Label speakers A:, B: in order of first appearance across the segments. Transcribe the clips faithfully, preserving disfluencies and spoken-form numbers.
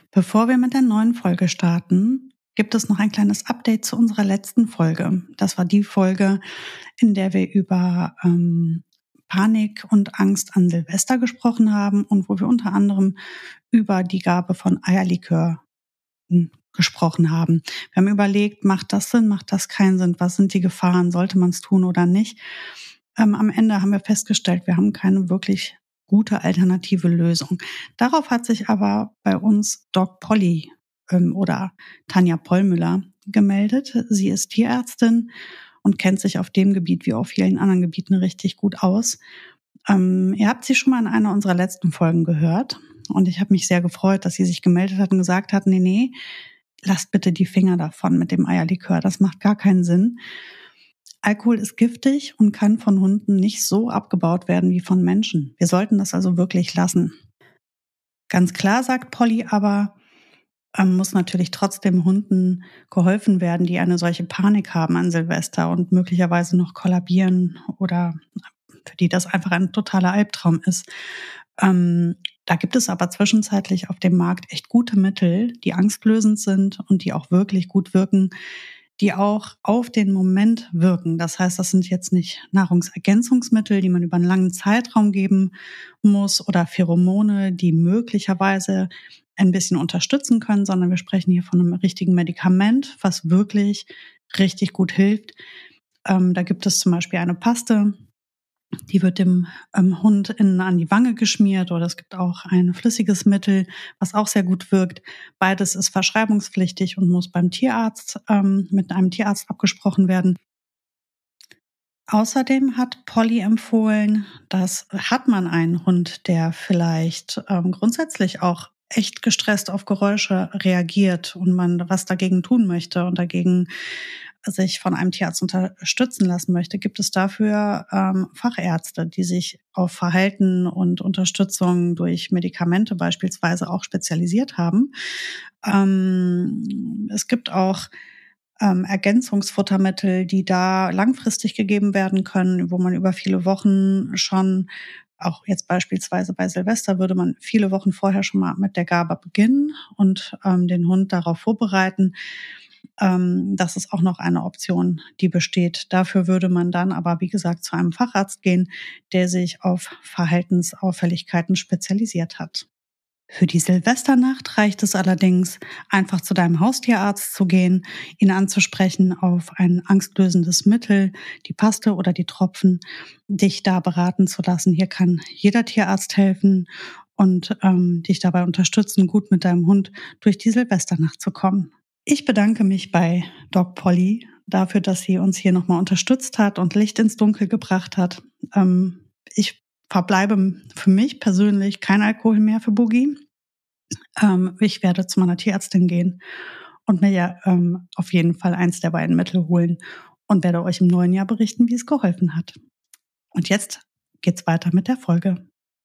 A: Bevor wir mit der neuen Folge starten, gibt es noch ein kleines Update zu unserer letzten Folge. Das war die Folge, in der wir über ähm, Panik und Angst an Silvester gesprochen haben und wo wir unter anderem über die Gabe von Eierlikör gesprochen haben. Wir haben überlegt, macht das Sinn, macht das keinen Sinn, was sind die Gefahren, sollte man es tun oder nicht. Ähm, am Ende haben wir festgestellt, wir haben keine wirklich gute alternative Lösung. Darauf hat sich aber bei uns Doc Polly ähm, oder Tanja Pollmüller gemeldet. Sie ist Tierärztin und kennt sich auf dem Gebiet wie auf vielen anderen Gebieten richtig gut aus. Ähm, ihr habt sie schon mal in einer unserer letzten Folgen gehört und ich habe mich sehr gefreut, dass sie sich gemeldet hat und gesagt hat, nee, nee, lasst bitte die Finger davon mit dem Eierlikör, das macht gar keinen Sinn. Alkohol ist giftig und kann von Hunden nicht so abgebaut werden wie von Menschen. Wir sollten das also wirklich lassen. Ganz klar, sagt Polly, aber ähm, muss natürlich trotzdem Hunden geholfen werden, die eine solche Panik haben an Silvester und möglicherweise noch kollabieren oder für die das einfach ein totaler Albtraum ist. Ähm, da gibt es aber zwischenzeitlich auf dem Markt echt gute Mittel, die angstlösend sind und die auch wirklich gut wirken, die auch auf den Moment wirken. Das heißt, das sind jetzt nicht Nahrungsergänzungsmittel, die man über einen langen Zeitraum geben muss oder Pheromone, die möglicherweise ein bisschen unterstützen können, sondern wir sprechen hier von einem richtigen Medikament, was wirklich richtig gut hilft. Ähm, da gibt es zum Beispiel eine Paste, die wird dem ähm, Hund innen an die Wange geschmiert, oder es gibt auch ein flüssiges Mittel, was auch sehr gut wirkt. Beides ist verschreibungspflichtig und muss beim Tierarzt ähm, mit einem Tierarzt abgesprochen werden. Außerdem hat Polly empfohlen, dass hat man einen Hund, der vielleicht ähm, grundsätzlich auch echt gestresst auf Geräusche reagiert und man was dagegen tun möchte und dagegen sich von einem Tierarzt unterstützen lassen möchte, gibt es dafür ähm, Fachärzte, die sich auf Verhalten und Unterstützung durch Medikamente beispielsweise auch spezialisiert haben. Ähm, es gibt auch ähm, Ergänzungsfuttermittel, die da langfristig gegeben werden können, wo man über viele Wochen schon, auch jetzt beispielsweise bei Silvester, würde man viele Wochen vorher schon mal mit der Gabe beginnen und ähm, den Hund darauf vorbereiten. Ähm, das ist auch noch eine Option, die besteht. Dafür würde man dann aber, wie gesagt, zu einem Facharzt gehen, der sich auf Verhaltensauffälligkeiten spezialisiert hat. Für die Silvesternacht reicht es allerdings, einfach zu deinem Haustierarzt zu gehen, ihn anzusprechen auf ein angstlösendes Mittel, die Paste oder die Tropfen, dich da beraten zu lassen. Hier kann jeder Tierarzt helfen und ähm, dich dabei unterstützen, gut mit deinem Hund durch die Silvesternacht zu kommen. Ich bedanke mich bei Doc Polly dafür, dass sie uns hier nochmal unterstützt hat und Licht ins Dunkel gebracht hat. Ähm, ich verbleibe für mich persönlich kein Alkohol mehr für Boogie. Ähm, ich werde zu meiner Tierärztin gehen und mir ja ähm, auf jeden Fall eins der beiden Mittel holen und werde euch im neuen Jahr berichten, wie es geholfen hat. Und jetzt geht's weiter mit der Folge.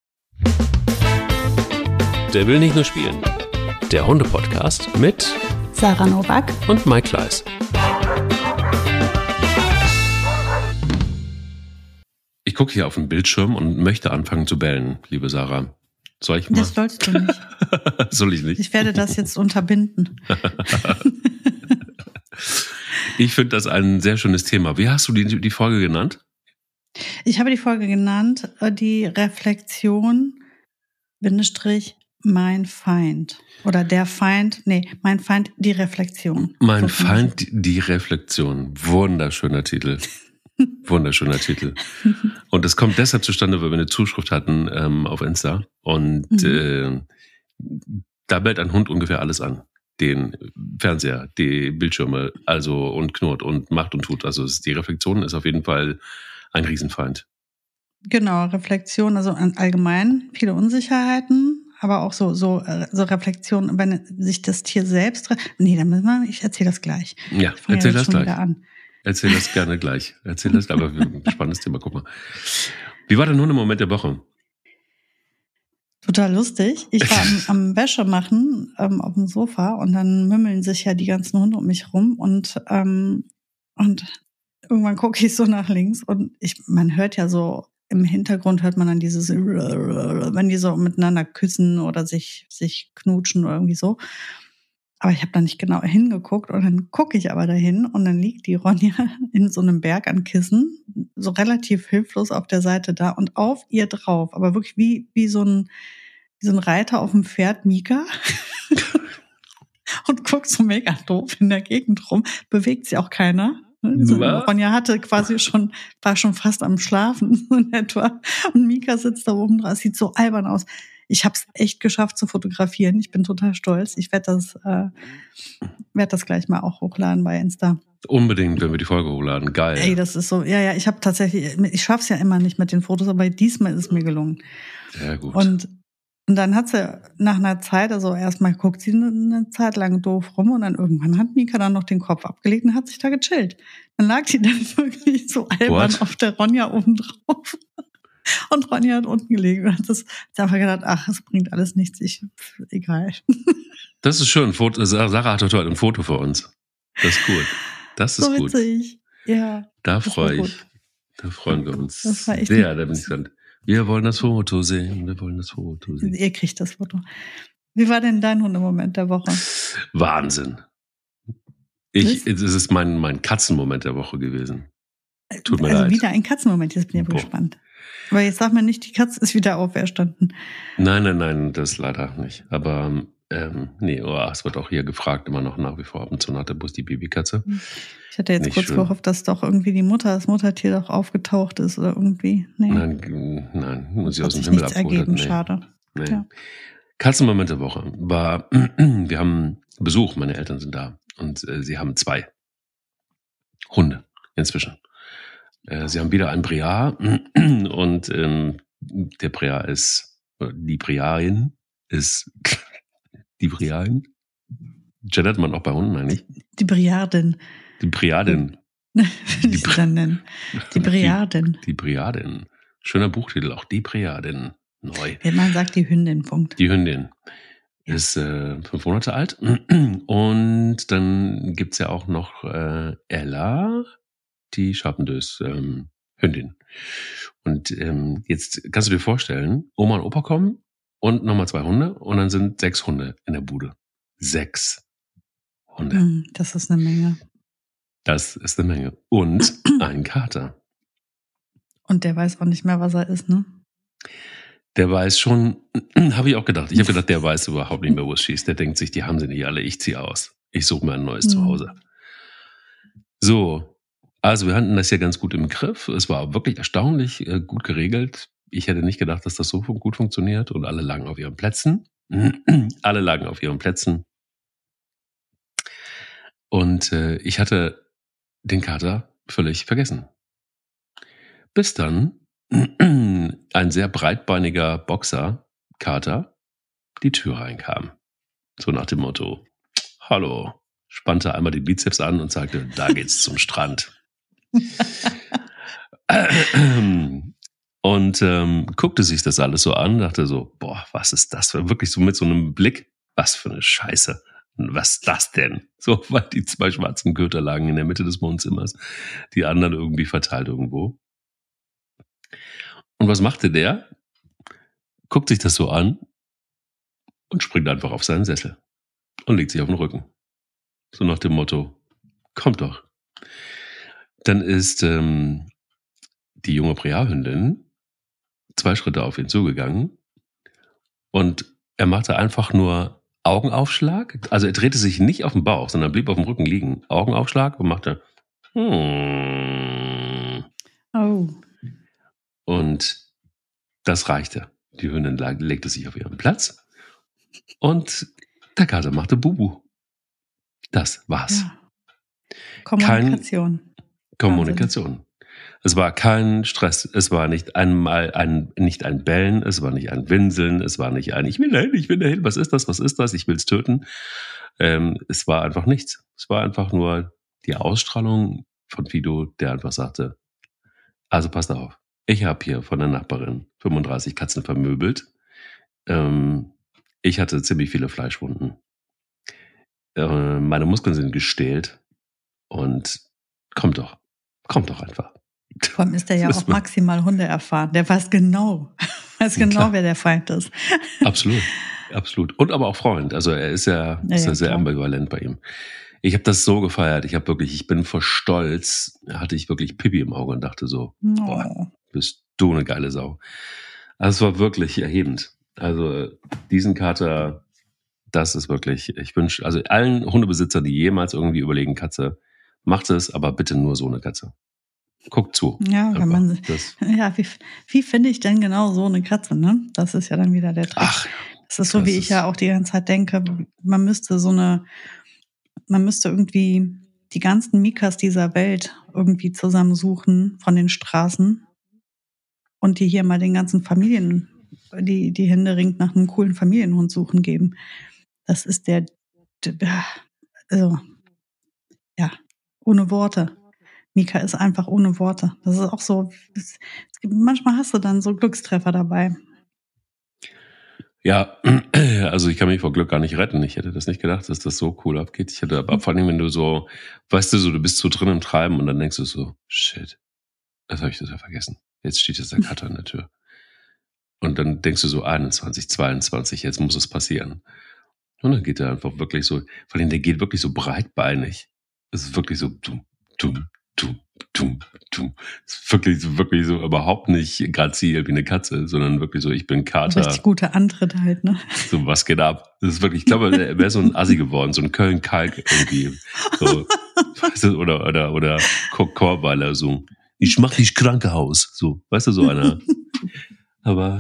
B: Der will nicht nur spielen. Der Hunde-Podcast mit
A: Sarah Nowak
B: und Mike Kleiss. Ich gucke hier auf den Bildschirm und möchte anfangen zu bellen, liebe Sarah. Soll ich mal?
A: Das sollst du nicht.
B: Soll ich nicht?
A: Ich werde das jetzt unterbinden.
B: Ich finde das ein sehr schönes Thema. Wie hast du die, die Folge genannt?
A: Ich habe die Folge genannt, die Reflexion, Bindestrich, mein Feind. Oder der Feind, nee, mein Feind, die Reflexion.
B: Mein
A: so
B: Feind, die Reflexion. Wunderschöner Titel. Wunderschöner Titel. Und das kommt deshalb zustande, weil wir eine Zuschrift hatten ähm, auf Insta. Und mhm. äh, da bellt ein Hund ungefähr alles an. Den Fernseher, die Bildschirme, also und knurrt und macht und tut. Also die Reflexion ist auf jeden Fall ein Riesenfeind.
A: Genau, Reflexion, also allgemein viele Unsicherheiten, aber auch so so so Reflexion, wenn sich das Tier selbst. Nee, dann müssen wir, ich erzähle das gleich.
B: Ja, erzähl das gleich. Erzähl das gerne gleich. Erzähl das, aber ein spannendes Thema, guck mal. Wie war denn nun der Moment der Woche?
A: Total lustig. Ich war am, am Wäsche machen ähm, auf dem Sofa und dann mümmeln sich ja die ganzen Hunde um mich rum und ähm, und irgendwann gucke ich so nach links und ich man hört ja so im Hintergrund hört man dann dieses, wenn die so miteinander küssen oder sich, sich knutschen oder irgendwie so. Aber ich habe da nicht genau hingeguckt und dann gucke ich aber dahin und dann liegt die Ronja in so einem Berg an Kissen, so relativ hilflos auf der Seite da und auf ihr drauf, aber wirklich wie, wie so ein, wie so ein Reiter auf dem Pferd, Mika. Und guckt so mega doof in der Gegend rum, bewegt sich auch keiner. So, Ronja hatte quasi schon, war schon fast am Schlafen, so in etwa. Und Mika sitzt da oben dran, sieht so albern aus. Ich habe es echt geschafft zu fotografieren. Ich bin total stolz. Ich werde das, äh, werd das gleich mal auch hochladen bei Insta.
B: Unbedingt, wenn wir die Folge hochladen. Geil.
A: Ey, das ist so, ja, ja, ich habe tatsächlich, ich schaff's ja immer nicht mit den Fotos, aber diesmal ist es mir gelungen.
B: Sehr gut.
A: Und Und dann hat sie nach einer Zeit, also erstmal guckt sie eine Zeit lang doof rum und dann irgendwann hat Mika dann noch den Kopf abgelegt und hat sich da gechillt. Dann lag sie dann wirklich so albern What? auf der Ronja oben drauf. Und Ronja hat unten gelegen und hat das hat einfach gedacht, ach, es bringt alles nichts, ich, egal.
B: Das ist schön. Sarah hat heute ein Foto für uns. Das ist cool. Das ist
A: so
B: gut.
A: Witzig. Ja.
B: Da freue ich. Da freuen wir uns
A: das war echt
B: sehr. Da bin ich gespannt. Wir wollen das Foto sehen. Wir wollen das Foto sehen.
A: Ihr kriegt das Foto. Wie war denn dein Hundemoment der Woche?
B: Wahnsinn. Ich, es ist mein, mein Katzenmoment der Woche gewesen. Tut mir
A: also
B: leid.
A: wieder ein Katzenmoment, jetzt bin ich aber gespannt. Aber jetzt sag mir nicht, die Katze ist wieder auferstanden.
B: Nein, nein, nein, das leider nicht. Aber ähm, nee, oh, es wird auch hier gefragt, immer noch nach wie vor ab und zu nach der Bus die Babykatze.
A: Ich hatte jetzt nicht kurz schön. gehofft, dass doch irgendwie die Mutter, das Muttertier doch aufgetaucht ist oder irgendwie. Nee.
B: Nein, nein, muss ich aus dem
A: sich
B: Himmel
A: nichts
B: abgeholt.
A: ergeben,
B: Nee.
A: schade.
B: Nee.
A: Ja.
B: Katzenmoment der Woche war, wir haben Besuch, meine Eltern sind da und äh, sie haben zwei Hunde inzwischen. Äh, sie haben wieder einen Briar und ähm, der Briar ist, die Briarin ist, die Briarin? Gendert man auch bei Hunden eigentlich?
A: Die Briardin.
B: Die Briardin.
A: Wie die sie dann nennen. Die Briardin.
B: Die, die Briardin. Schöner Buchtitel, auch die Briardin. Neu.
A: Ja, man sagt die Hündin, Punkt.
B: Die Hündin ja. ist äh, fünf Monate alt. Und dann gibt's ja auch noch äh, Ella, die Charpenteux ähm, Hündin. Und ähm, jetzt kannst du dir vorstellen, Oma und Opa kommen und nochmal zwei Hunde und dann sind sechs Hunde in der Bude. Sechs Hunde.
A: Das ist eine Menge.
B: Das ist eine Menge. Und ein Kater.
A: Und der weiß auch nicht mehr, was er ist, ne?
B: Der weiß schon, habe ich auch gedacht. Ich habe gedacht, der weiß überhaupt nicht mehr, wo es schießt. Der denkt sich, die haben sie nicht alle, ich ziehe aus. Ich suche mir ein neues mhm. Zuhause. So, also wir hatten das ja ganz gut im Griff. Es war wirklich erstaunlich äh, gut geregelt. Ich hätte nicht gedacht, dass das so gut funktioniert. Und alle lagen auf ihren Plätzen. alle lagen auf ihren Plätzen. Und äh, ich hatte den Kater völlig vergessen. Bis dann ein sehr breitbeiniger Boxer, Kater, die Tür reinkam. So nach dem Motto, hallo, spannte einmal die Bizeps an und sagte, da geht's zum Strand. Und ähm, guckte sich das alles so an, dachte so, boah, was ist das? Wirklich so mit so einem Blick, was für eine Scheiße. Was ist das denn? So, weil die zwei schwarzen Köter lagen in der Mitte des Wohnzimmers, die anderen irgendwie verteilt irgendwo. Und was machte der? Guckt sich das so an und springt einfach auf seinen Sessel und legt sich auf den Rücken. So nach dem Motto, kommt doch. Dann ist ähm, die junge Briarhündin zwei Schritte auf ihn zugegangen und er machte einfach nur Augenaufschlag. Also er drehte sich nicht auf den Bauch, sondern blieb auf dem Rücken liegen. Augenaufschlag und machte hmm.
A: Oh.
B: Und das reichte. Die Hündin legte sich auf ihren Platz und der Kater machte Bubu. Das war's.
A: Ja. Kommunikation.
B: Kein Kommunikation. Wahnsinn. Es war kein Stress. Es war nicht einmal ein, nicht ein Bellen, es war nicht ein Winseln, es war nicht ein, ich will dahin, ich will dahin, was ist das, was ist das, ich will's töten. Ähm, es war einfach nichts. Es war einfach nur die Ausstrahlung von Fido, der einfach sagte, also passt auf. Ich habe hier von der Nachbarin fünfunddreißig Katzen vermöbelt. Ähm, ich hatte ziemlich viele Fleischwunden. Äh, meine Muskeln sind gestählt. Und kommt doch. Kommt doch einfach.
A: Vor allem ist der ja auch maximal Hunde erfahren. Der weiß genau, weiß genau, klar, wer der Feind ist.
B: Absolut, absolut. Und aber auch Freund. Also er ist ja, ja, ist ja sehr klar. ambivalent bei ihm. Ich habe das so gefeiert. Ich habe wirklich, ich bin vor Stolz, hatte ich wirklich Pipi im Auge und dachte so, oh. boah, bist du eine geile Sau. Also es war wirklich erhebend. Also diesen Kater, das ist wirklich, ich wünsche, also allen Hundebesitzern, die jemals irgendwie überlegen, Katze, macht es, aber bitte nur so eine Katze. Guckt zu.
A: Ja, wenn man, das, ja, wie, wie finde ich denn genau so eine Katze, ne? Das ist ja dann wieder der Trick. Ach, das ist so, das wie ich ja auch die ganze Zeit denke, man müsste so eine, man müsste irgendwie die ganzen Mikas dieser Welt irgendwie zusammensuchen von den Straßen und die hier mal den ganzen Familien, die, die händeringend nach einem coolen Familienhund suchen geben. Das ist der, der also, ja, ohne Worte. Mika ist einfach ohne Worte. Das ist auch so, es gibt, manchmal hast du dann so Glückstreffer dabei.
B: Ja, also ich kann mich vor Glück gar nicht retten. Ich hätte das nicht gedacht, dass das so cool abgeht. Ich hätte aber vor allem, wenn du so, weißt du, so, du bist so drin im Treiben und dann denkst du so, shit, das habe ich total vergessen. Jetzt steht jetzt der Kater an der Tür. Und dann denkst du so einundzwanzig, zweiundzwanzig, jetzt muss es passieren. Und dann geht er einfach wirklich so, vor allem der geht wirklich so breitbeinig. Es ist wirklich so, dumm, dumm, dumm, dumm, dumm. Es ist wirklich so, wirklich so überhaupt nicht grazil wie eine Katze, sondern wirklich so, ich bin Kater.
A: Richtig gute Antritt halt, ne?
B: So, was geht ab? Das ist wirklich, ich glaube, er wäre so ein Assi geworden, so ein Köln-Kalk irgendwie. So, weißt du, oder, oder, oder Korweiler, so. Ich mach dich Krankenhaus. So, weißt du, so einer. Aber,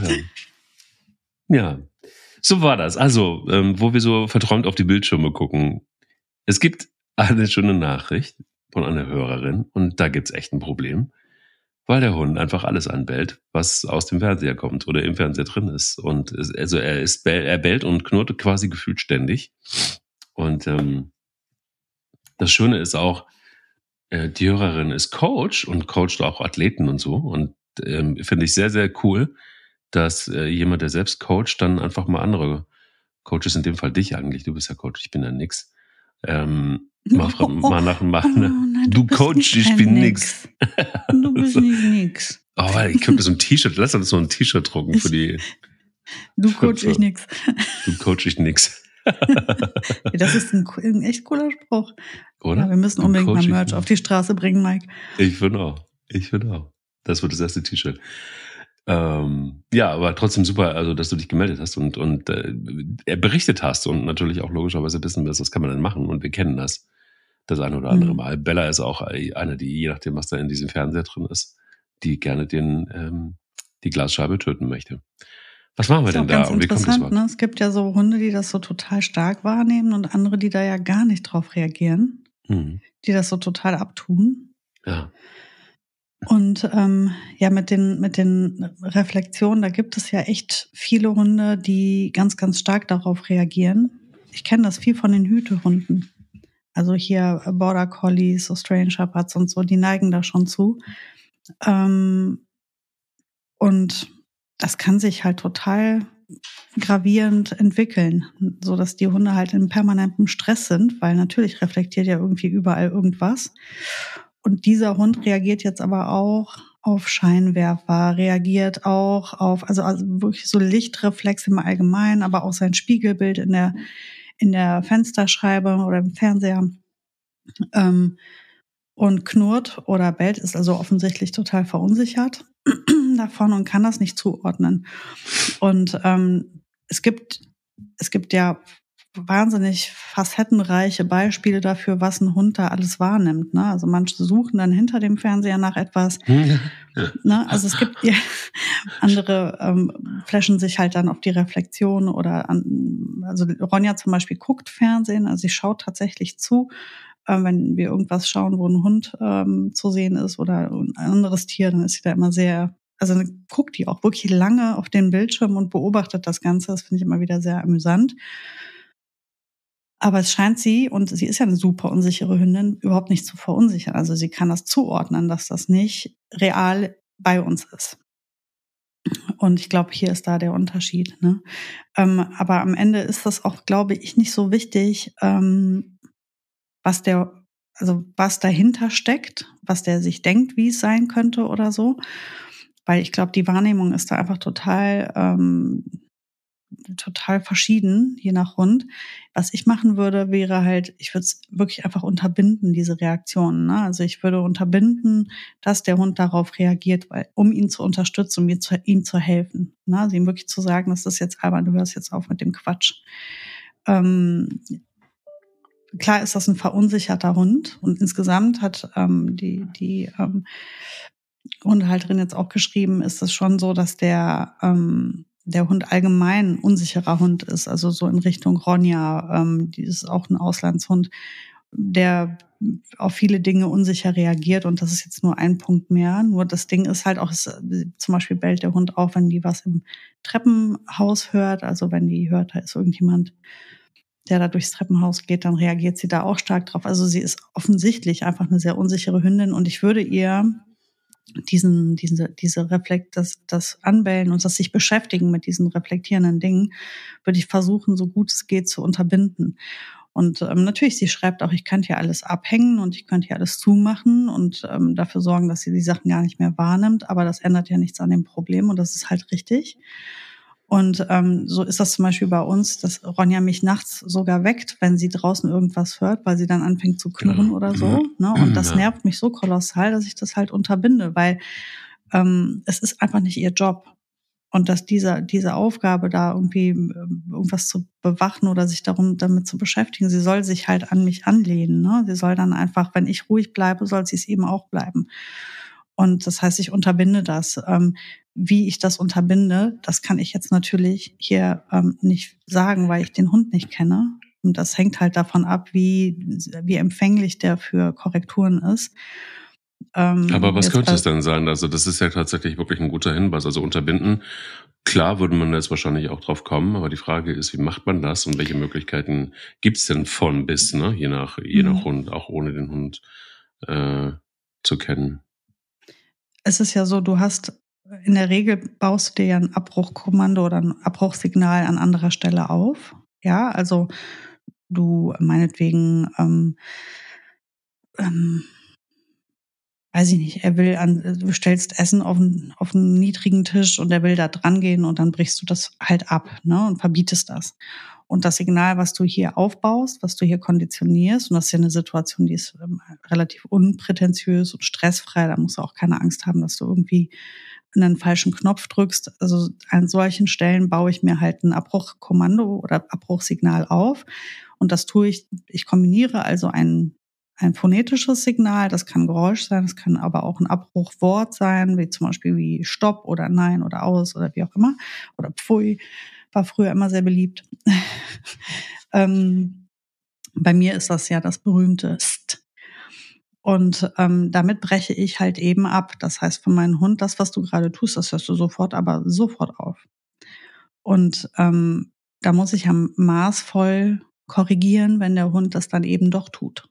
B: ja. Ja. So war das. Also, ähm, wo wir so verträumt auf die Bildschirme gucken. Es gibt eine schöne Nachricht von einer Hörerin und da gibt's echt ein Problem, weil der Hund einfach alles anbellt, was aus dem Fernseher kommt oder im Fernseher drin ist. Und es, also er ist, er bellt und knurrt quasi gefühlt ständig. Und ähm, das Schöne ist auch, äh, die Hörerin ist Coach und coacht auch Athleten und so. Und ähm, finde ich sehr, sehr cool, dass äh, jemand, der selbst coacht, dann einfach mal andere Coaches, in dem Fall dich eigentlich, du bist ja Coach, ich bin ja nix, ähm, mal, oh, oh, mal nach, mal, oh, nein, du, du coachst, ich bin nix.
A: Du bist nicht nix.
B: Oh, ich könnte so ein T-Shirt, lass uns so ein T-Shirt drucken für die.
A: Du coach ich nix.
B: Du coach ich nix.
A: Das ist ein, ein echt cooler Spruch.
B: Oder?
A: Ja, wir müssen unbedingt mal Merch auf die Straße bringen, Mike.
B: Ich finde auch. Ich finde auch. Das wird das erste T-Shirt. Ähm, ja, aber trotzdem super, also dass du dich gemeldet hast und, und äh, berichtet hast und natürlich auch logischerweise wissen wirst, was kann man denn machen und wir kennen das das eine oder andere mhm. Mal. Bella ist auch eine, die, je nachdem, was da in diesem Fernseher drin ist, die gerne den ähm, die Glasscheibe töten möchte. Was machen wir denn da?
A: Und wie kommt das ne? Es gibt ja so Hunde, die das so total stark wahrnehmen und andere, die da ja gar nicht drauf reagieren, mhm. die das so total abtun.
B: Ja.
A: Und ähm, ja, mit den mit den Reflexionen, da gibt es ja echt viele Hunde, die ganz, ganz stark darauf reagieren. Ich kenne das viel von den Hütehunden. Also hier Border Collies, Australian Shepherds und so, die neigen da schon zu. Ähm, und das kann sich halt total gravierend entwickeln, so dass die Hunde halt in permanentem Stress sind, weil natürlich reflektiert ja irgendwie überall irgendwas. Und dieser Hund reagiert jetzt aber auch auf Scheinwerfer, reagiert auch auf, also, also wirklich so Lichtreflex im Allgemeinen, aber auch sein Spiegelbild in der, in der Fensterscheibe oder im Fernseher, ähm, und knurrt oder bellt, ist also offensichtlich total verunsichert davon und kann das nicht zuordnen. Und ähm, es gibt, es gibt ja wahnsinnig facettenreiche Beispiele dafür, was ein Hund da alles wahrnimmt. Ne? Also manche suchen dann hinter dem Fernseher nach etwas. Ja. Ne? Also es gibt ja, andere ähm, flashen sich halt dann auf die Reflexion oder an, also Ronja zum Beispiel guckt Fernsehen, also sie schaut tatsächlich zu, äh, wenn wir irgendwas schauen, wo ein Hund ähm, zu sehen ist oder ein anderes Tier, dann ist sie da immer sehr, also dann guckt die auch wirklich lange auf den Bildschirm und beobachtet das Ganze. Das finde ich immer wieder sehr amüsant. Aber es scheint sie, und sie ist ja eine super unsichere Hündin, überhaupt nicht zu verunsichern. Also sie kann das zuordnen, dass das nicht real bei uns ist. Und ich glaube, hier ist da der Unterschied. Ne? Ähm, aber am Ende ist das auch, glaube ich, nicht so wichtig, ähm, was der also was dahinter steckt, was der sich denkt, wie es sein könnte oder so. Weil ich glaube, die Wahrnehmung ist da einfach total, ähm, total verschieden, je nach Hund. Was ich machen würde, wäre halt, ich würde es wirklich einfach unterbinden, diese Reaktionen. Ne? Also ich würde unterbinden, dass der Hund darauf reagiert, weil, um ihn zu unterstützen, um ihm zu, ihm zu helfen. Ne? Also ihm wirklich zu sagen, das ist jetzt albern, du hörst jetzt auf mit dem Quatsch. Ähm, klar ist das ein verunsicherter Hund und insgesamt hat ähm, die, die ähm, Hundehalterin jetzt auch geschrieben, ist es schon so, dass der ähm, der Hund allgemein ein unsicherer Hund ist, also so in Richtung Ronja, ähm, die ist auch ein Auslandshund, der auf viele Dinge unsicher reagiert und das ist jetzt nur ein Punkt mehr. Nur das Ding ist halt auch, es, zum Beispiel bellt der Hund auch, wenn die was im Treppenhaus hört, also wenn die hört, da ist irgendjemand, der da durchs Treppenhaus geht, dann reagiert sie da auch stark drauf. Also sie ist offensichtlich einfach eine sehr unsichere Hündin und ich würde ihr diesen, diese, diese Reflekt, das, das Anbellen und das sich beschäftigen mit diesen reflektierenden Dingen, würde ich versuchen, so gut es geht, zu unterbinden. Und ähm, natürlich, sie schreibt auch, ich könnte hier alles abhängen und ich könnte hier alles zumachen und ähm, dafür sorgen, dass sie die Sachen gar nicht mehr wahrnimmt. Aber das ändert ja nichts an dem Problem und das ist halt richtig. Und ähm, so ist das zum Beispiel bei uns, dass Ronja mich nachts sogar weckt, wenn sie draußen irgendwas hört, weil sie dann anfängt zu knurren ja. oder so. Ne? Und das ja. nervt mich so kolossal, dass ich das halt unterbinde, weil ähm, es ist einfach nicht ihr Job. Und dass diese, diese Aufgabe da irgendwie irgendwas zu bewachen oder sich darum damit zu beschäftigen, sie soll sich halt an mich anlehnen. Ne? Sie soll dann einfach, wenn ich ruhig bleibe, soll sie es eben auch bleiben. Und das heißt, ich unterbinde das. Ähm, wie ich das unterbinde, das kann ich jetzt natürlich hier ähm, nicht sagen, weil ich den Hund nicht kenne. Und das hängt halt davon ab, wie, wie empfänglich der für Korrekturen ist.
B: Ähm, Aber was könnte es denn sein? Also das ist ja tatsächlich wirklich ein guter Hinweis. Also unterbinden, klar würde man jetzt wahrscheinlich auch drauf kommen, aber die Frage ist, wie macht man das und welche Möglichkeiten gibt's denn von bis, ne? Je nach, je nach mhm. Hund, auch ohne den Hund äh, zu kennen.
A: Es ist ja so, du hast in der Regel baust du dir ja ein Abbruchkommando oder ein Abbruchsignal an anderer Stelle auf. Ja, also du meinetwegen, ähm, ähm, weiß ich nicht, er will an, du stellst Essen auf einen, auf einen niedrigen Tisch und er will da dran gehen und dann brichst du das halt ab, ne, und verbietest das. Und das Signal, was du hier aufbaust, was du hier konditionierst, und das ist ja eine Situation, die ist ähm, relativ unprätentiös und stressfrei, da musst du auch keine Angst haben, dass du irgendwie einen falschen Knopf drückst. Also an solchen Stellen baue ich mir halt ein Abbruchkommando oder Abbruchsignal auf. Und das tue ich, ich kombiniere also ein, ein phonetisches Signal, das kann Geräusch sein, das kann aber auch ein Abbruchwort sein, wie zum Beispiel wie Stopp oder Nein oder Aus oder wie auch immer. Oder Pfui, war früher immer sehr beliebt. ähm, bei mir ist das ja das berühmte St. Und ähm, damit breche ich halt eben ab. Das heißt, für meinen Hund, das, was du gerade tust, das hörst du sofort, aber sofort auf. Und ähm, da muss ich ja maßvoll korrigieren, wenn der Hund das dann eben doch tut.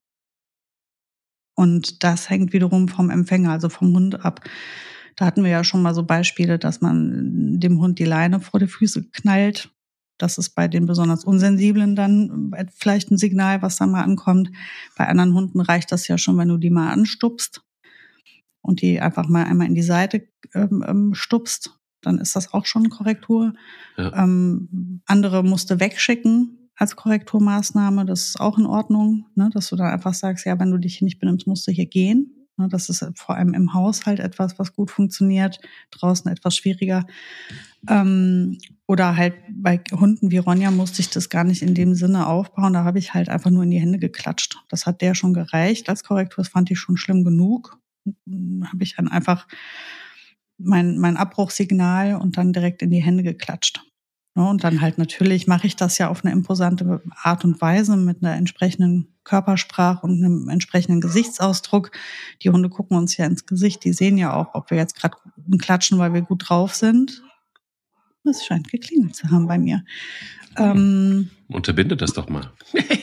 A: Und das hängt wiederum vom Empfänger, also vom Hund ab. Da hatten wir ja schon mal so Beispiele, dass man dem Hund die Leine vor die Füße knallt. Das ist bei den besonders Unsensiblen dann vielleicht ein Signal, was da mal ankommt. Bei anderen Hunden reicht das ja schon, wenn du die mal anstupst und die einfach mal einmal in die Seite ähm, stupst. Dann ist das auch schon eine Korrektur. Ja. Ähm, andere musst du wegschicken als Korrekturmaßnahme. Das ist auch in Ordnung, ne? Dass du dann einfach sagst, ja, wenn du dich hier nicht benimmst, musst du hier gehen. Das ist vor allem im Haushalt etwas, was gut funktioniert, draußen etwas schwieriger. Ähm, oder halt bei Hunden wie Ronja musste ich das gar nicht in dem Sinne aufbauen. Da habe ich halt einfach nur in die Hände geklatscht. Das hat der schon gereicht als Korrektur. Das fand ich schon schlimm genug. Habe ich dann einfach mein, mein Abbruchsignal und dann direkt in die Hände geklatscht. Ja, und dann halt natürlich mache ich das ja auf eine imposante Art und Weise mit einer entsprechenden Körpersprache und einem entsprechenden Gesichtsausdruck. Die Hunde gucken uns ja ins Gesicht, die sehen ja auch, ob wir jetzt gerade klatschen, weil wir gut drauf sind. Es scheint geklingelt zu haben bei mir. Ähm,
B: Unterbinde das doch mal.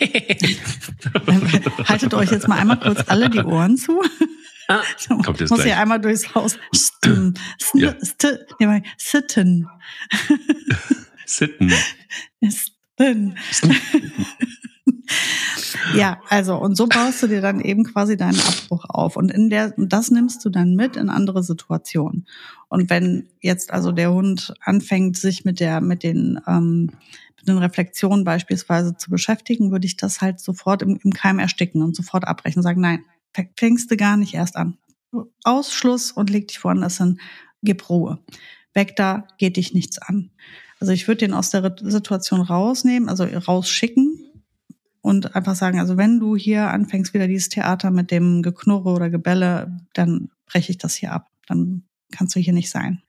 A: Haltet euch jetzt mal einmal kurz alle die Ohren zu.
B: Ah, kommt jetzt
A: muss
B: gleich.
A: hier einmal durchs Haus Sten, Sten, ja. Sten, nee, sitten.
B: Sitten.
A: Sitten. Ja, also und so baust du dir dann eben quasi deinen Abbruch auf und in der das nimmst du dann mit in andere Situationen. Und wenn jetzt also der Hund anfängt, sich mit der mit den ähm, mit den Reflexionen beispielsweise zu beschäftigen, würde ich das halt sofort im, im Keim ersticken und sofort abbrechen und sagen, nein, fängst du gar nicht erst an. Ausschluss und leg dich woanders hin, gib Ruhe. Weg da, geht dich nichts an. Also ich würde den aus der Situation rausnehmen, also rausschicken und einfach sagen, also wenn du hier anfängst wieder dieses Theater mit dem Geknurre oder Gebelle, dann breche ich das hier ab. Dann kannst du hier nicht sein.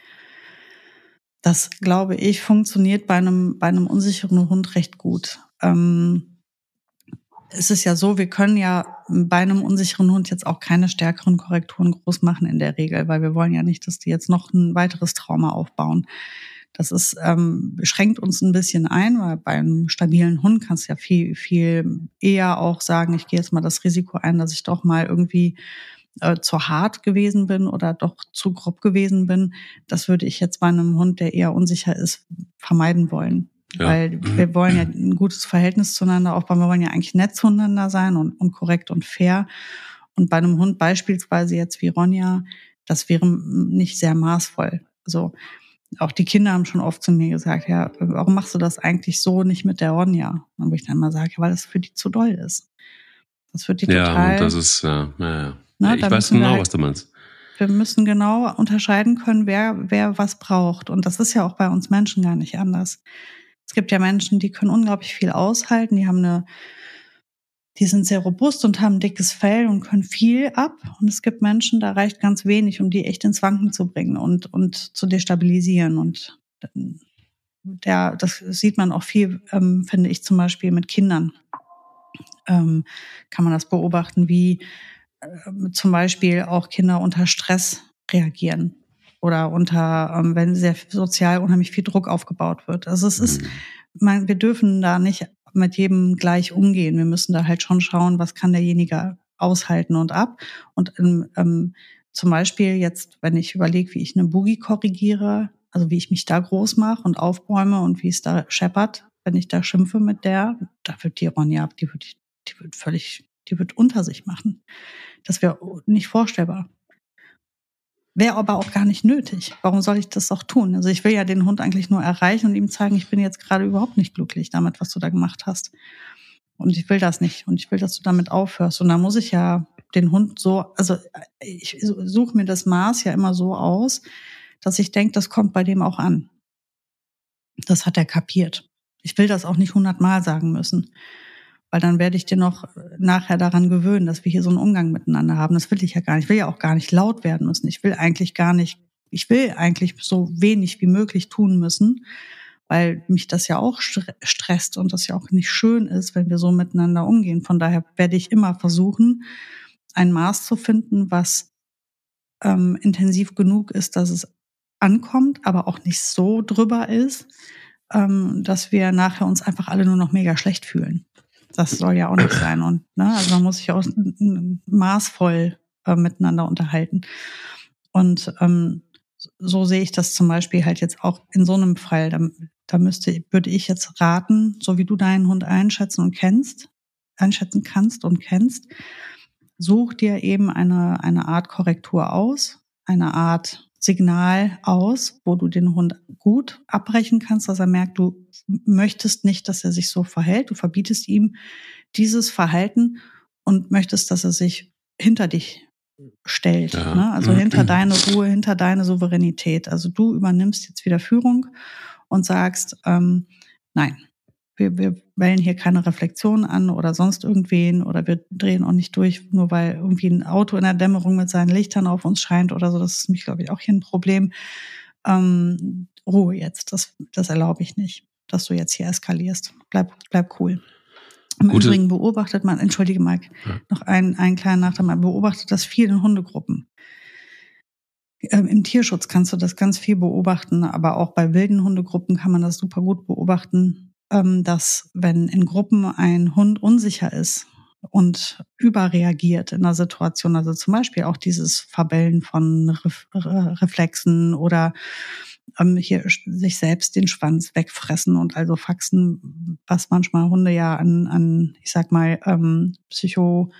A: Das, glaube ich, funktioniert bei einem, bei einem unsicheren Hund recht gut. Ähm, es ist ja so, wir können ja bei einem unsicheren Hund jetzt auch keine stärkeren Korrekturen groß machen in der Regel, weil wir wollen ja nicht, dass die jetzt noch ein weiteres Trauma aufbauen. Das ist, ähm, beschränkt uns ein bisschen ein, weil bei einem stabilen Hund kannst du ja viel, viel eher auch sagen, ich gehe jetzt mal das Risiko ein, dass ich doch mal irgendwie äh, zu hart gewesen bin oder doch zu grob gewesen bin. Das würde ich jetzt bei einem Hund, der eher unsicher ist, vermeiden wollen. Ja. Weil wir wollen ja ein gutes Verhältnis zueinander aufbauen. Wir wollen ja eigentlich nett zueinander sein und, und korrekt und fair. Und bei einem Hund beispielsweise jetzt wie Ronja, das wäre nicht sehr maßvoll. Also auch die Kinder haben schon oft zu mir gesagt, ja, warum machst du das eigentlich so nicht mit der Ronja? Und wo ich dann mal sage, weil das für die zu doll ist. Das wird die
B: ja,
A: total...
B: Ja, und das ist, ja, ja, ja.
A: Na,
B: ich weiß genau, halt, was du meinst.
A: Wir müssen genau unterscheiden können, wer, wer was braucht. Und das ist ja auch bei uns Menschen gar nicht anders. Es gibt ja Menschen, die können unglaublich viel aushalten, die haben eine, die sind sehr robust und haben ein dickes Fell und können viel ab. Und es gibt Menschen, da reicht ganz wenig, um die echt ins Wanken zu bringen und, und zu destabilisieren. Und der, das sieht man auch viel, ähm, finde ich, zum Beispiel mit Kindern. Ähm, kann man das beobachten, wie äh, zum Beispiel auch Kinder unter Stress reagieren. Oder unter, ähm, wenn sehr sozial unheimlich viel Druck aufgebaut wird. Also es ist, man, wir dürfen da nicht mit jedem gleich umgehen. Wir müssen da halt schon schauen, was kann derjenige aushalten und ab. Und ähm, zum Beispiel jetzt, wenn ich überlege, wie ich eine Boogie korrigiere, also wie ich mich da groß mache und aufbäume und wie es da scheppert, wenn ich da schimpfe mit der, da wird die Ronja, die wird, die wird völlig, die wird unter sich machen. Das wäre nicht vorstellbar. Wäre aber auch gar nicht nötig. Warum soll ich das auch tun? Also ich will ja den Hund eigentlich nur erreichen und ihm zeigen, ich bin jetzt gerade überhaupt nicht glücklich damit, was du da gemacht hast. Und ich will das nicht. Und ich will, dass du damit aufhörst. Und da muss ich ja den Hund so, also ich suche mir das Maß ja immer so aus, dass ich denke, das kommt bei dem auch an. Das hat er kapiert. Ich will das auch nicht hundertmal sagen müssen. Weil dann werde ich dir noch nachher daran gewöhnen, dass wir hier so einen Umgang miteinander haben. Das will ich ja gar nicht. Ich will ja auch gar nicht laut werden müssen. Ich will eigentlich gar nicht, ich will eigentlich so wenig wie möglich tun müssen, weil mich das ja auch stresst und das ja auch nicht schön ist, wenn wir so miteinander umgehen. Von daher werde ich immer versuchen, ein Maß zu finden, was ähm, intensiv genug ist, dass es ankommt, aber auch nicht so drüber ist, ähm, dass wir nachher uns einfach alle nur noch mega schlecht fühlen. Das soll ja auch nicht sein. Und ne, also man muss sich auch maßvoll äh, miteinander unterhalten. Und ähm, so sehe ich das zum Beispiel halt jetzt auch in so einem Fall. Da, da müsste, würde ich jetzt raten, so wie du deinen Hund einschätzen und kennst, einschätzen kannst und kennst, such dir eben eine, eine Art Korrektur aus, eine Art Signal aus, wo du den Hund gut abbrechen kannst, dass er merkt, du möchtest nicht, dass er sich so verhält. Du verbietest ihm dieses Verhalten und möchtest, dass er sich hinter dich stellt. Ja. Ne? Also hinter deine Ruhe, hinter deine Souveränität. Also du übernimmst jetzt wieder Führung und sagst, ähm, nein, wir, wir wählen hier keine Reflexion an oder sonst irgendwen oder wir drehen auch nicht durch, nur weil irgendwie ein Auto in der Dämmerung mit seinen Lichtern auf uns scheint oder so. Das ist mich, glaube ich, auch hier ein Problem. Ähm, Ruhe jetzt, das, das erlaube ich nicht, dass du jetzt hier eskalierst. Bleib, bleib cool. Im Gute. Übrigen beobachtet man, entschuldige Mike, ja. noch einen, einen kleinen Nachteil, man beobachtet das viel in Hundegruppen. Ähm, Im Tierschutz kannst du das ganz viel beobachten, aber auch bei wilden Hundegruppen kann man das super gut beobachten, dass wenn in Gruppen ein Hund unsicher ist und überreagiert in einer Situation, also zum Beispiel auch dieses Verbellen von Ref- Reflexen oder ähm, hier sich selbst den Schwanz wegfressen und also Faxen, was manchmal Hunde ja an, an ich sag mal, ähm, Psychotics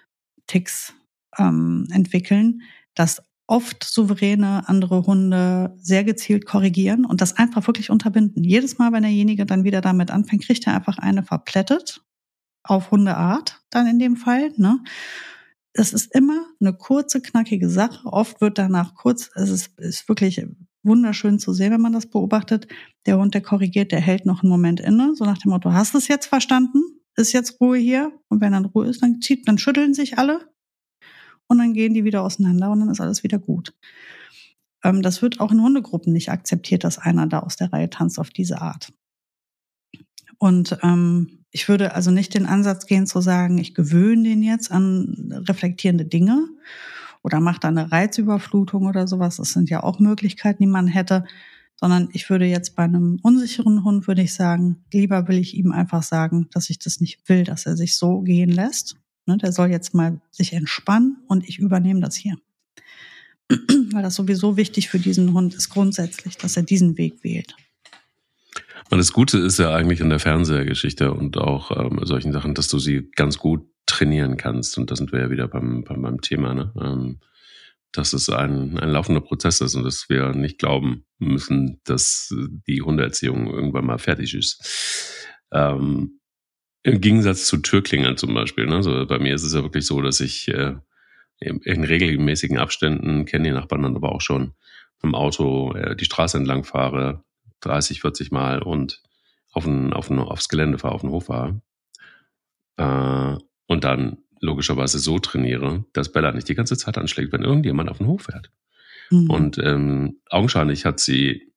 A: ähm, entwickeln, dass oft souveräne andere Hunde sehr gezielt korrigieren und das einfach wirklich unterbinden. Jedes Mal, wenn derjenige dann wieder damit anfängt, kriegt er einfach eine verplättet, auf Hundeart dann in dem Fall, ne? Das ist immer eine kurze, knackige Sache. Oft wird danach kurz, es ist, ist wirklich wunderschön zu sehen, wenn man das beobachtet. Der Hund, der korrigiert, der hält noch einen Moment inne, so nach dem Motto, hast du es jetzt verstanden? Ist jetzt Ruhe hier? Und wenn dann Ruhe ist, dann zieht, dann schütteln sich alle und dann gehen die wieder auseinander und dann ist alles wieder gut. Ähm, das wird auch in Hundegruppen nicht akzeptiert, dass einer da aus der Reihe tanzt auf diese Art. Und ähm, ich würde also nicht den Ansatz gehen zu sagen, ich gewöhne den jetzt an reflektierende Dinge oder mache da eine Reizüberflutung oder sowas. Das sind ja auch Möglichkeiten, die man hätte. Sondern ich würde jetzt bei einem unsicheren Hund, würde ich sagen, lieber will ich ihm einfach sagen, dass ich das nicht will, dass er sich so gehen lässt. Ne, der soll jetzt mal sich entspannen und ich übernehme das hier. Weil das sowieso wichtig für diesen Hund ist grundsätzlich, dass er diesen Weg wählt.
B: Und das Gute ist ja eigentlich an der Fernsehgeschichte und auch ähm, solchen Sachen, dass du sie ganz gut trainieren kannst. Und da sind wir ja wieder beim, beim, beim Thema, ne? Ähm, dass es ein, ein laufender Prozess ist und dass wir nicht glauben müssen, dass die Hundeerziehung irgendwann mal fertig ist. Ähm, Im Gegensatz zu Türklingeln zum Beispiel. Ne? Also bei mir ist es ja wirklich so, dass ich äh, in regelmäßigen Abständen, kenne die Nachbarn dann aber auch schon, im Auto äh, die Straße entlang fahre, dreißig, vierzig Mal und auf ein, auf ein, aufs Gelände fahre, auf den Hof fahre. Äh, und dann logischerweise so trainiere, dass Bella nicht die ganze Zeit anschlägt, wenn irgendjemand auf den Hof fährt. Mhm. Und ähm, augenscheinlich hat sie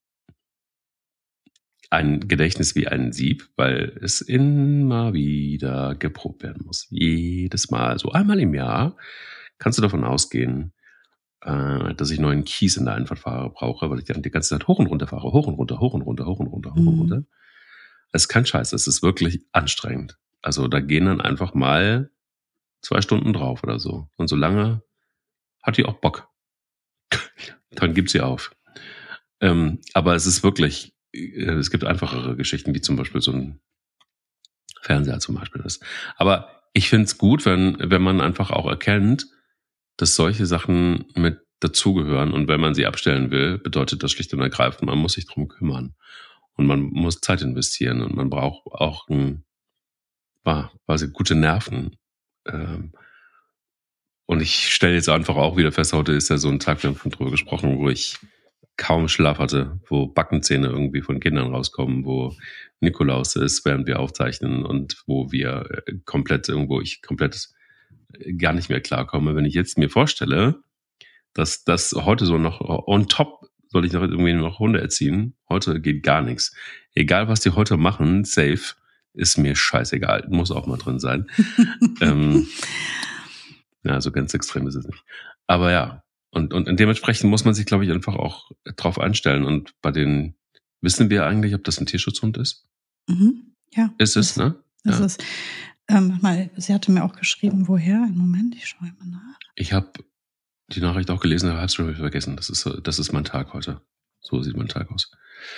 B: ein Gedächtnis wie ein Sieb, weil es immer wieder geprobt werden muss. Jedes Mal, so einmal im Jahr, kannst du davon ausgehen, äh, dass ich neuen Kies in der Einfahrt fahre, brauche, weil ich dann die ganze Zeit hoch und runter fahre, hoch und runter, hoch und runter, hoch und runter, hoch und
A: Mhm.
B: runter. Es ist kein Scheiß, es ist wirklich anstrengend. Also da gehen dann einfach mal zwei Stunden drauf oder so. Und solange hat die auch Bock. Dann gibt sie auf. Ähm, aber es ist wirklich, äh, es gibt einfachere Geschichten, wie zum Beispiel so ein Fernseher zum Beispiel ist. Aber ich finde es gut, wenn, wenn man einfach auch erkennt, dass solche Sachen mit dazugehören. Und wenn man sie abstellen will, bedeutet das schlicht und ergreifend, man muss sich drum kümmern. Und man muss Zeit investieren und man braucht auch ein, ah, quasi gute Nerven. Ähm, und ich stelle jetzt einfach auch wieder fest, heute ist ja so ein Tag, wir haben schon drüber gesprochen, wo ich kaum Schlaf hatte, wo Backenzähne irgendwie von Kindern rauskommen, wo Nikolaus ist, während wir aufzeichnen und wo wir komplett irgendwo, ich komplett gar nicht mehr klarkomme. Wenn ich jetzt mir vorstelle, dass das heute so noch on top, soll ich noch irgendwie noch Hunde erziehen, heute geht gar nichts. Egal, was die heute machen, safe, ist mir scheißegal. Muss auch mal drin sein. ähm, ja, so ganz extrem ist es nicht. Aber ja, und, und, und dementsprechend muss man sich, glaube ich, einfach auch drauf einstellen. Und bei den, wissen wir eigentlich, ob das ein Tierschutzhund ist?
A: Mhm, ja.
B: Ist es,
A: ist,
B: ne?
A: Ist
B: ja.
A: es. Ähm, mal, sie hatte mir auch geschrieben, woher. Einen Moment, ich schaue mal nach.
B: Ich habe die Nachricht auch gelesen, aber habe es schon vergessen. Das ist, das ist mein Tag heute. So sieht mein Tag aus.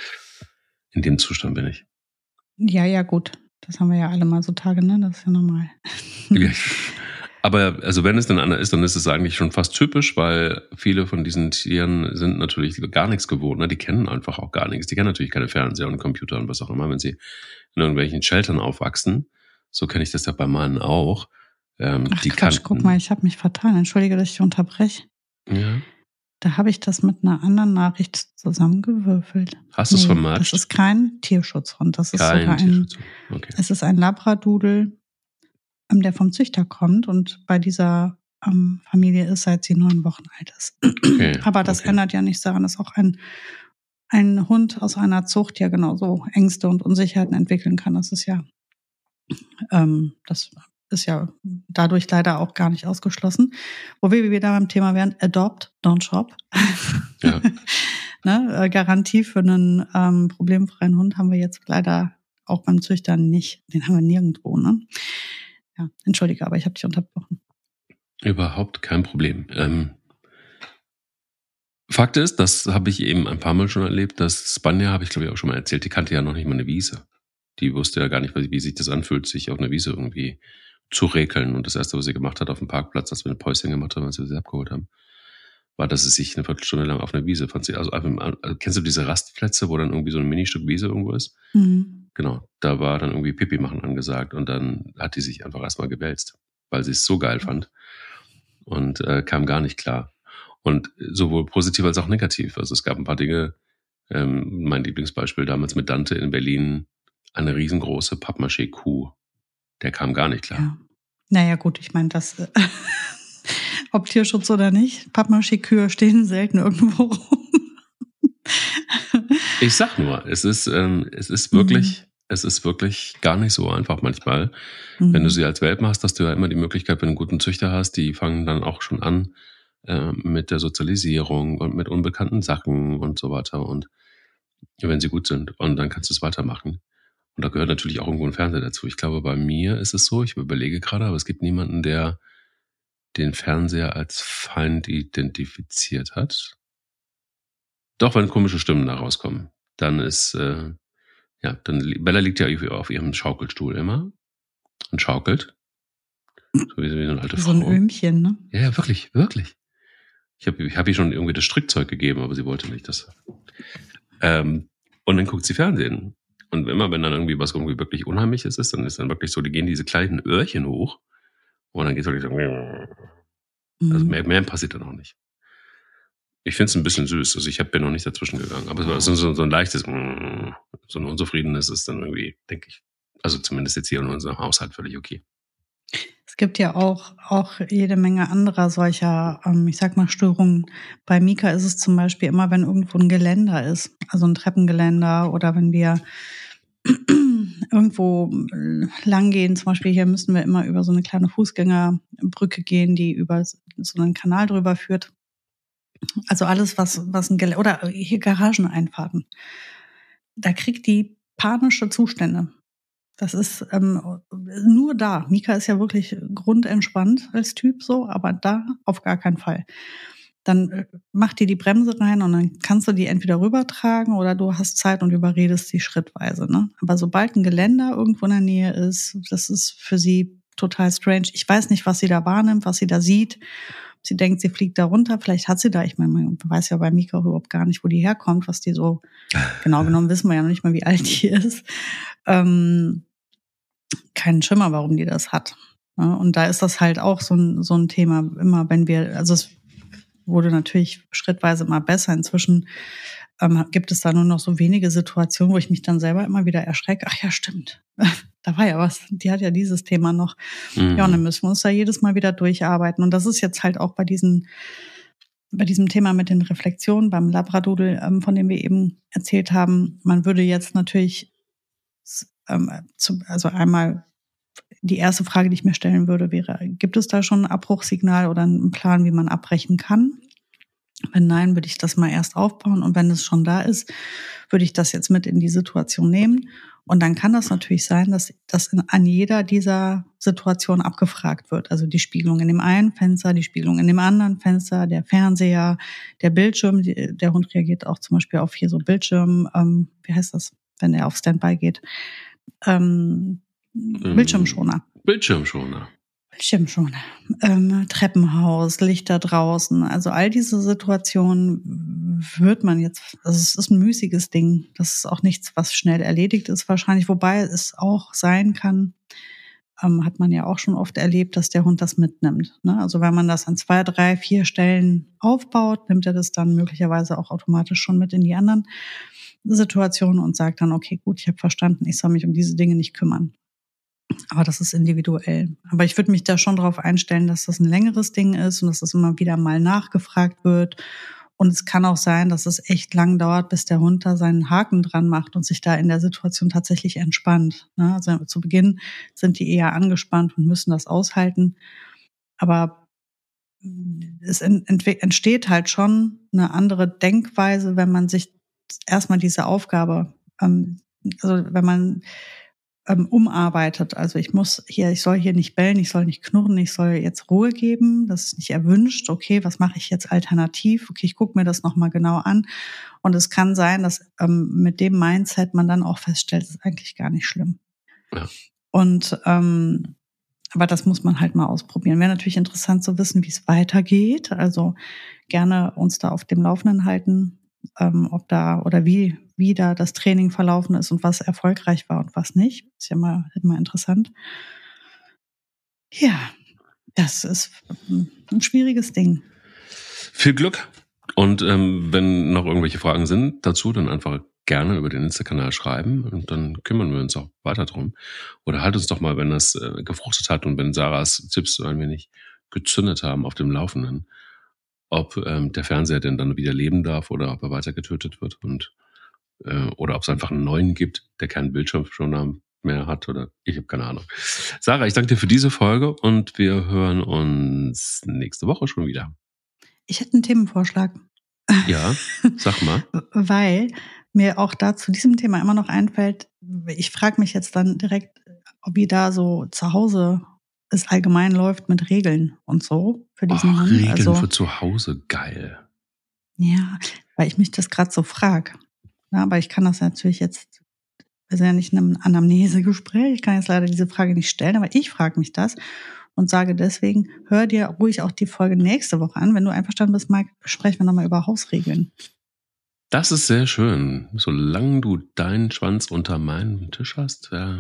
B: In dem Zustand bin ich.
A: Ja, ja, gut. Das haben wir ja alle mal so Tage, ne? Das ist ja normal.
B: Ja. Aber also wenn es dann einer ist, dann ist es eigentlich schon fast typisch, weil viele von diesen Tieren sind natürlich gar nichts gewohnt. Ne? Die kennen einfach auch gar nichts. Die kennen natürlich keine Fernseher und Computer und was auch immer, wenn sie in irgendwelchen Sheltern aufwachsen. So kenne ich das ja bei meinen auch. Ähm,
A: Ach
B: die
A: Quatsch,
B: kannten,
A: guck mal, ich habe mich vertan. Entschuldige, dass ich unterbreche.
B: Ja.
A: Da habe ich das mit einer anderen Nachricht zusammengewürfelt.
B: Hast du es vermatscht?
A: Das ist kein Tierschutzhund. Das ist
B: kein
A: sogar ein,
B: Tierschutzhund. Okay.
A: Es ist ein Labradoodle, der vom Züchter kommt und bei dieser ähm, Familie ist, seit sie neun Wochen alt ist.
B: Okay,
A: Aber das
B: okay.
A: ändert ja nichts daran, dass auch ein, ein Hund aus einer Zucht ja genauso Ängste und Unsicherheiten entwickeln kann. Das ist ja, ähm, das ist ja dadurch leider auch gar nicht ausgeschlossen. Wo wir wieder beim Thema wären, adopt, don't shop.
B: Ja.
A: Ne, Garantie für einen ähm, problemfreien Hund haben wir jetzt leider auch beim Züchter nicht. Den haben wir nirgendwo, ne? Ja, entschuldige, aber ich habe dich unterbrochen.
B: Überhaupt kein Problem. Ähm, Fakt ist, das habe ich eben ein paar Mal schon erlebt, dass Spanja, habe ich glaube ich auch schon mal erzählt, die kannte ja noch nicht mal eine Wiese. Die wusste ja gar nicht, wie sich das anfühlt, sich auf einer Wiese irgendwie zu räkeln. Und das Erste, was sie gemacht hat auf dem Parkplatz, als wir eine Päuschen gemacht haben, als wir sie abgeholt haben, war, dass sie sich eine Viertelstunde lang auf einer Wiese fand. Sie, also, also kennst du diese Rastplätze, wo dann irgendwie so ein Ministück Wiese irgendwo ist?
A: Mhm.
B: Genau, da war dann irgendwie Pipi machen angesagt und dann hat die sich einfach erstmal gewälzt, weil sie es so geil fand und äh, kam gar nicht klar. Und sowohl positiv als auch negativ. Also es gab ein paar Dinge, ähm, mein Lieblingsbeispiel damals mit Dante in Berlin, eine riesengroße Pappmaché-Kuh. Der kam gar nicht klar.
A: Ja. Naja gut, ich meine, das, äh, ob Tierschutz oder nicht, Pappmaché-Kühe stehen selten irgendwo rum.
B: Ich sag nur, es ist, ähm, es ist wirklich, mhm. es ist wirklich gar nicht so einfach manchmal. Mhm. Wenn du sie als Welpen hast, hast du ja immer die Möglichkeit, wenn du einen guten Züchter hast, die fangen dann auch schon an, mit der Sozialisierung und mit unbekannten Sachen und so weiter und wenn sie gut sind und dann kannst du es weitermachen. Und da gehört natürlich auch irgendwo ein Fernseher dazu. Ich glaube, bei mir ist es so, ich überlege gerade, aber es gibt niemanden, der den Fernseher als Feind identifiziert hat. Doch, wenn komische Stimmen da rauskommen, dann ist, äh, ja, dann, Bella liegt ja auf ihrem Schaukelstuhl immer und schaukelt. So wie, wie so eine alte
A: so
B: Frau.
A: So ein Öhmchen, ne?
B: Ja, ja, wirklich, wirklich. Ich habe ich hab ihr schon irgendwie das Strickzeug gegeben, aber sie wollte nicht das. Ähm, und dann guckt sie Fernsehen. Und immer, wenn dann irgendwie was irgendwie wirklich Unheimliches ist, dann ist dann wirklich so, die gehen diese kleinen Öhrchen hoch und dann geht es wirklich so. Also mehr, mehr passiert dann auch nicht. Ich finde es ein bisschen süß. Also ich habe ja noch nicht dazwischen gegangen. Aber es ist so, so ein leichtes, so ein unzufriedenes ist dann irgendwie, denke ich. Also zumindest jetzt hier in unserem Haushalt völlig okay.
A: Es gibt ja auch, auch jede Menge anderer solcher, ähm, ich sag mal, Störungen. Bei Mika ist es zum Beispiel immer, wenn irgendwo ein Geländer ist, also ein Treppengeländer oder wenn wir irgendwo lang gehen, zum Beispiel hier müssen wir immer über so eine kleine Fußgängerbrücke gehen, die über so einen Kanal drüber führt. Also alles, was, was ein Geländer, oder hier Garageneinfahrten. Da kriegt die panische Zustände. Das ist ähm, nur da. Mika ist ja wirklich grundentspannt als Typ so, aber da auf gar keinen Fall. Dann äh, macht die die Bremse rein und dann kannst du die entweder rübertragen oder du hast Zeit und überredest sie schrittweise. Ne? Aber sobald ein Geländer irgendwo in der Nähe ist, das ist für sie total strange. Ich weiß nicht, was sie da wahrnimmt, was sie da sieht. Sie denkt, sie fliegt da runter. Vielleicht hat sie da, ich meine, man weiß ja bei Mika überhaupt gar nicht, wo die herkommt, was die so, genau genommen wissen wir ja noch nicht mal, wie alt die ist. Ähm, keinen Schimmer, warum die das hat. Ja, und da ist das halt auch so ein, so ein Thema, immer wenn wir, also es wurde natürlich schrittweise immer besser. Inzwischen ähm, gibt es da nur noch so wenige Situationen, wo ich mich dann selber immer wieder erschrecke. Ach ja, stimmt. Da war ja was. Die hat ja dieses Thema noch. Mhm. Ja, und dann müssen wir uns da jedes Mal wieder durcharbeiten. Und das ist jetzt halt auch bei diesen, bei diesem Thema mit den Reflexionen beim Labradoodle, ähm, von dem wir eben erzählt haben. Man würde jetzt natürlich, ähm, zu, also einmal die erste Frage, die ich mir stellen würde, wäre, gibt es da schon ein Abbruchssignal oder einen Plan, wie man abbrechen kann? Wenn nein, würde ich das mal erst aufbauen. Und wenn es schon da ist, würde ich das jetzt mit in die Situation nehmen. Und dann kann das natürlich sein, dass das in, an jeder dieser Situationen abgefragt wird. Also die Spiegelung in dem einen Fenster, die Spiegelung in dem anderen Fenster, der Fernseher, der Bildschirm. Die, der Hund reagiert auch zum Beispiel auf hier so Bildschirm, ähm, wie heißt das, wenn er auf Standby geht? Ähm, Bildschirmschoner.
B: Bildschirmschoner.
A: Bildschirmschoner. Ähm, Treppenhaus, Lichter draußen. Also all diese Situationen wird man jetzt, also es ist ein müßiges Ding. Das ist auch nichts, was schnell erledigt ist wahrscheinlich. Wobei es auch sein kann, ähm, hat man ja auch schon oft erlebt, dass der Hund das mitnimmt. Ne? Also wenn man das an zwei, drei, vier Stellen aufbaut, nimmt er das dann möglicherweise auch automatisch schon mit in die anderen Situationen und sagt dann, okay, gut, ich habe verstanden, ich soll mich um diese Dinge nicht kümmern. Aber das ist individuell. Aber ich würde mich da schon darauf einstellen, dass das ein längeres Ding ist und dass das immer wieder mal nachgefragt wird. Und es kann auch sein, dass es echt lang dauert, bis der Hund da seinen Haken dran macht und sich da in der Situation tatsächlich entspannt. Also zu Beginn sind die eher angespannt und müssen das aushalten. Aber es entsteht halt schon eine andere Denkweise, wenn man sich erstmal diese Aufgabe, also wenn man ähm, umarbeitet. Also ich muss hier, ich soll hier nicht bellen, ich soll nicht knurren, ich soll jetzt Ruhe geben. Das ist nicht erwünscht. Okay, was mache ich jetzt alternativ? Okay, ich gucke mir das nochmal genau an. Und es kann sein, dass ähm, mit dem Mindset man dann auch feststellt, es ist eigentlich gar nicht schlimm.
B: Ja.
A: Und ähm, aber das muss man halt mal ausprobieren. Wäre natürlich interessant zu wissen, wie es weitergeht. Also gerne uns da auf dem Laufenden halten, ähm, ob da oder wie wie da das Training verlaufen ist und was erfolgreich war und was nicht. Ist ja mal immer interessant. Ja, das ist ein schwieriges Ding.
B: Viel Glück. Und ähm, wenn noch irgendwelche Fragen sind dazu, dann einfach gerne über den Insta-Kanal schreiben und dann kümmern wir uns auch weiter drum. Oder halt uns doch mal, wenn das äh, gefruchtet hat und wenn Sarahs Tipps so ein wenig gezündet haben, auf dem Laufenden, ob ähm, der Fernseher denn dann wieder leben darf oder ob er weiter getötet wird und äh, oder ob es einfach einen neuen gibt, der keinen Bildschirmschoner mehr hat oder ich habe keine Ahnung. Sarah, ich danke dir für diese Folge und wir hören uns nächste Woche schon wieder.
A: Ich hätte einen Themenvorschlag.
B: Ja, sag mal.
A: Weil mir auch da zu diesem Thema immer noch einfällt, ich frage mich jetzt dann direkt, ob wie da so zu Hause es allgemein läuft mit Regeln und so für diesen
B: Ach,
A: Hund.
B: Regeln
A: also,
B: für zu Hause, geil.
A: Ja, weil ich mich das gerade so frage. Ja, aber ich kann das natürlich jetzt, wir sind ja nicht in einem Anamnesegespräch, ich kann jetzt leider diese Frage nicht stellen, aber ich frage mich das und sage deswegen, hör dir ruhig auch die Folge nächste Woche an. Wenn du einverstanden bist, Mike, sprechen wir nochmal über Hausregeln.
B: Das ist sehr schön. Solange du deinen Schwanz unter meinem Tisch hast, äh,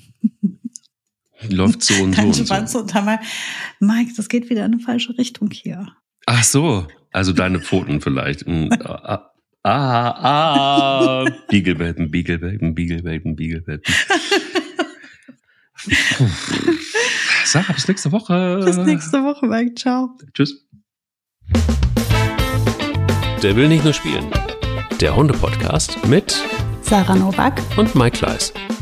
B: läuft so und so und so.
A: Schwanz unter meinem... Mike, das geht wieder in eine falsche Richtung hier.
B: Ach so, also deine Pfoten vielleicht. Ah, ah, ah. Beaglewelpen, Beaglewelpen, Beaglewelpen, Beaglewelpen. Sarah, bis nächste Woche.
A: Bis nächste Woche, Mike. Ciao.
B: Tschüss.
C: Der will nicht nur spielen. Der Hunde-Podcast mit
A: Sarah Nowak
C: und Mike Kleiss.